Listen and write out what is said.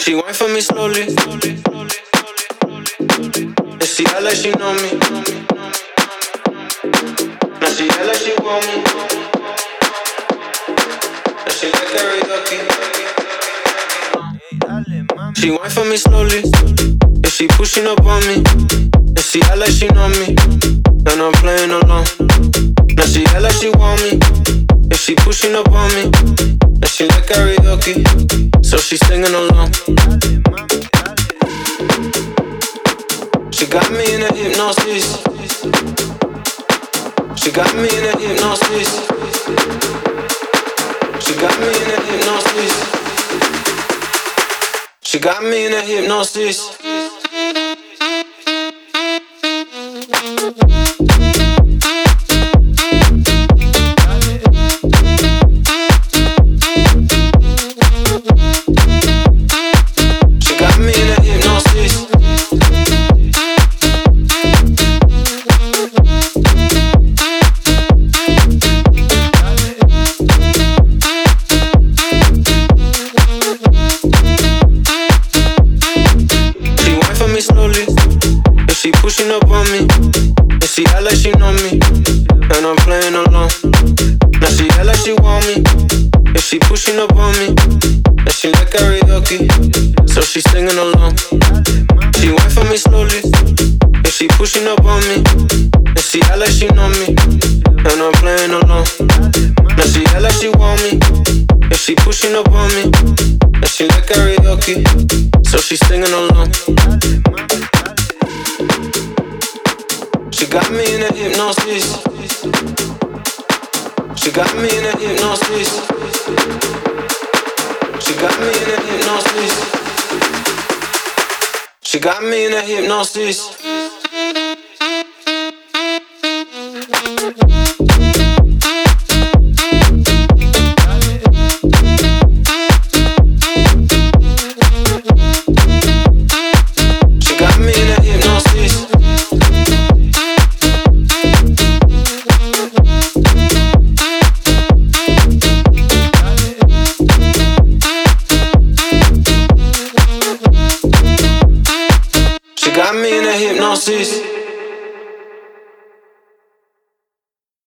She wine for me slowly, and she act like she know me. Now she act like she want me, and she like karaoke. She wine for me slowly, and she pushing up on me, and she act like she know me, and I'm playing along. Now she act like she want me, and she pushing up on me, and she like karaoke, so she singing along. She got me in a hypnosis. She got me in a hypnosis. She got me in a hypnosis. She got me in a hypnosis. Pushing up on me, and she act like she know me, and I'm playing along. Now she act like she want me, and she pushing up on me, and she like karaoke, so she singing along. She wine for me slowly, and she pushing up on me, and she act like she know me, and I'm playing along. Now she act like she want me, and she pushing up on me, and she like karaoke, so she singing along. She got me in a hypnosis. She got me in a hypnosis. She got me in a hypnosis. She got me in a hypnosis.